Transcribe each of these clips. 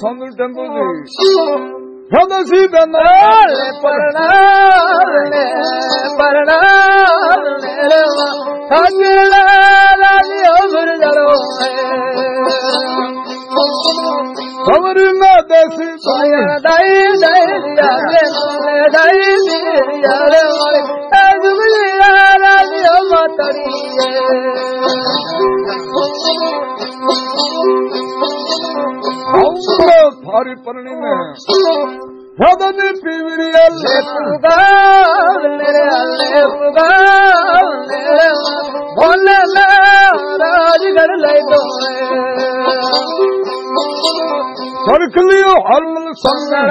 Sandu tempo जी सी बना खबर न देसी थारी परणी में भदनी पीवरिया भोले राजगढ़ ले दो सरख लियो हरमल संगण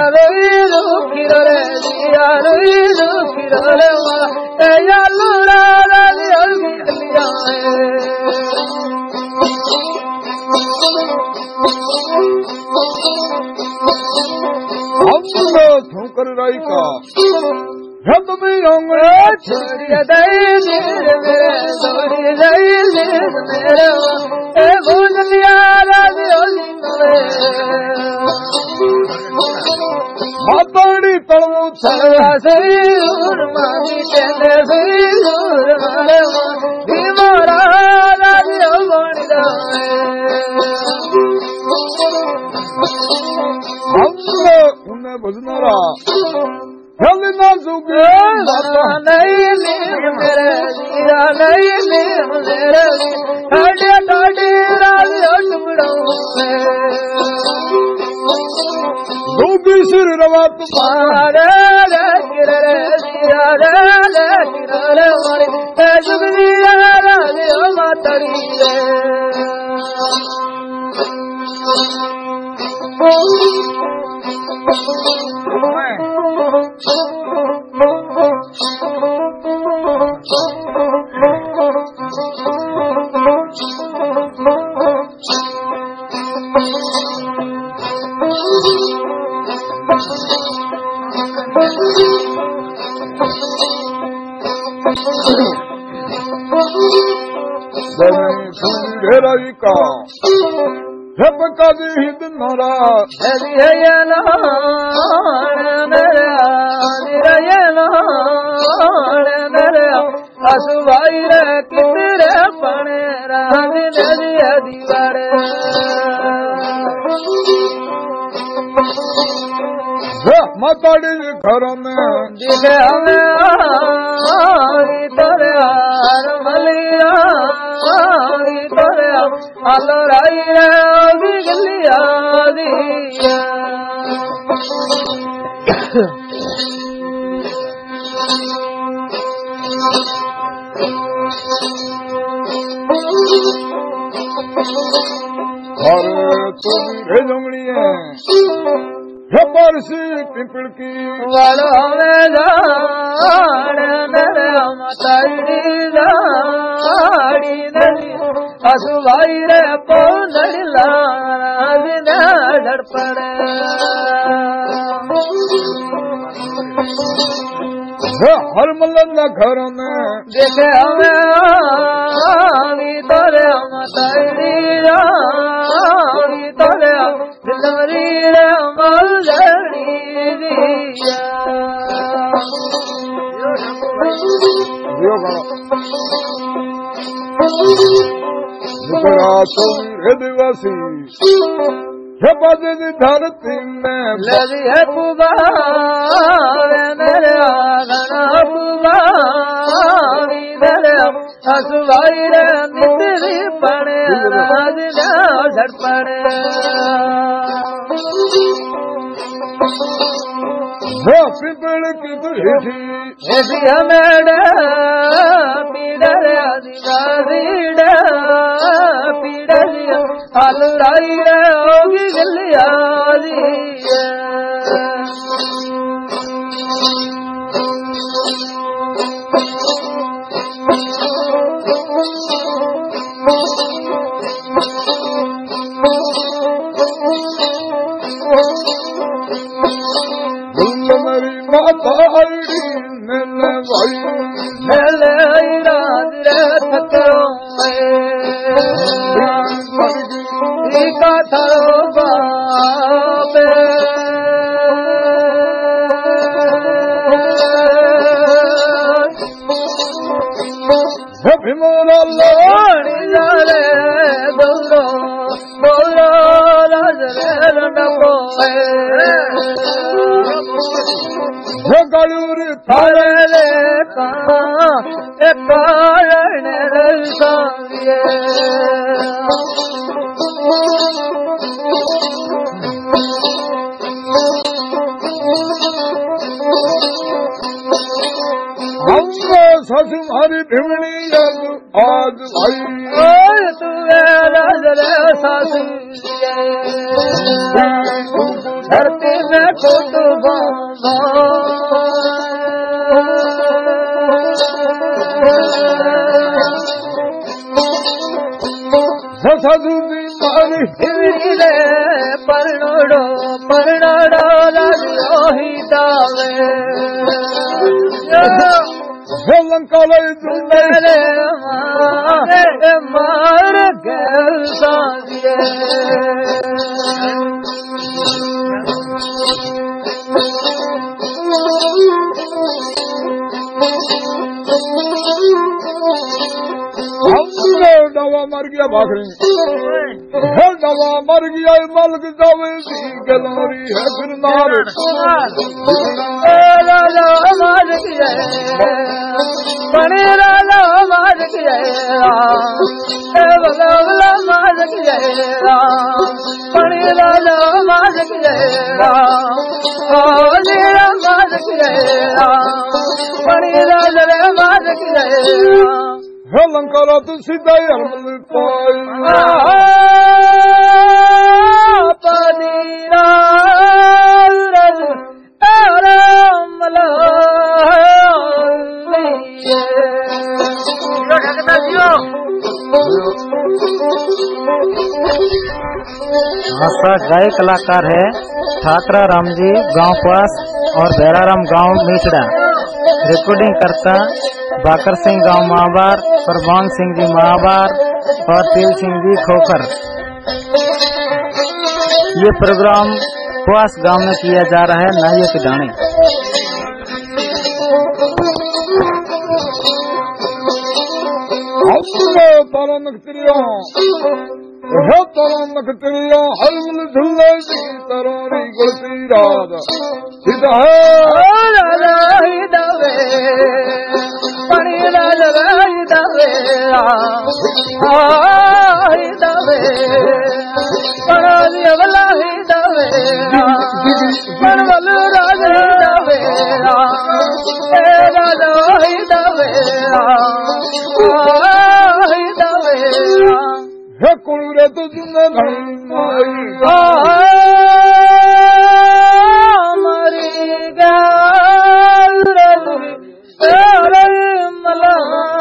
ठोकर राई का हद में माताड़ी तड़ो उन्हें भजनारा हेल ना जुगे दूबी सिर रवा तुम्हारे का जब कभी हिंद नरा असुभाई रे कितरे पने राज दीवारे माताड़ी घर में दिखे हमें तोरे मलिया तोरे अलराई रे बिगलिया दिया और तुम भेजोंगड़ी है परसी पिपड़ की वालो में माताड़ी असुभाई रे पौला झड़पड़े हर मलन घर में देखे हमें तोरे माताड़ी तोरे दिलवरी रे मलड़ी दिया दिवासी है बाजे धरती में लगी है पुबार मेरे आगना पुबारी मेरे असुभाई रे मित्री पड़े राज झड़ पड़े पिपड़ की तुझी हमें पीड़र आदिवासी पीड़र अलराई रे होगी गलिया बाबे भीमोला लोणी जाले गौरो गौरो राजरे लंडपोए गलूरी थारे ले कहाँ एक कारण रसाये तुम्हारी भिमनी आज भाई तुझे सासू धरती में कुटुंबा सासू तुम्हारी हिमले परनोड़ो परनाड़ा लगियो ही दावे लंकाले मेरे मार गल साजिए दवा मर गया भाखरी दवा मर गया मलक दवे गलोरी है फिर नार राजा मार गया बड़े राजा मार गया बगला मार गया बड़े राजा मार गया मार गया बड़े राजा मार गया लंकारा तो सीधा ही हरमल पाई आशा गाय कलाकार है ठाकरा राम जी गांव पास और भैराराम गांव मीठड़ा। रिकॉर्डिंग करता बाकर सिंह गांव महाबार, परवान सिंह जी महाबार और तेल सिंह जी खोखर। ये प्रोग्राम पास गांव में किया जा रहा है नाइये के दाने। हलमल झुल्ले तरोरी गुलती रात सीधा दवे पणी दवे दवे पणाली अवला दवे पणवल राज दवे राजा दवे दवे है कुड़े तो जिंदा घड़ी मरी गल मला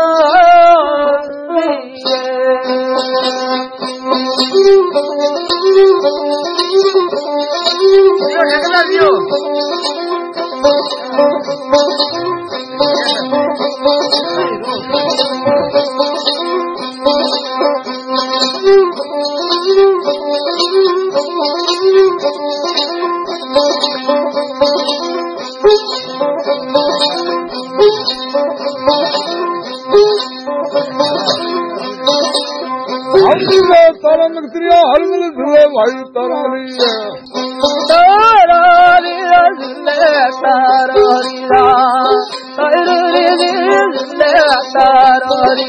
तरन क्रिया हलमल झुले भाई तराली तारी झुले तारी तारी झुले तारी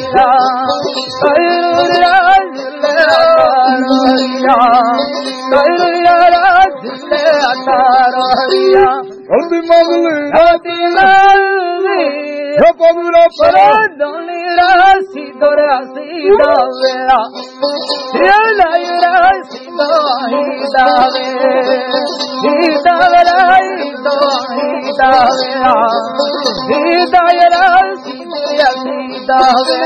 हल्दी मगली पबुरा पर दोनी राशि दोरासी दावेरा राशि दोही दावे ही दावेरा ही दावेरा ही दावेरा दावे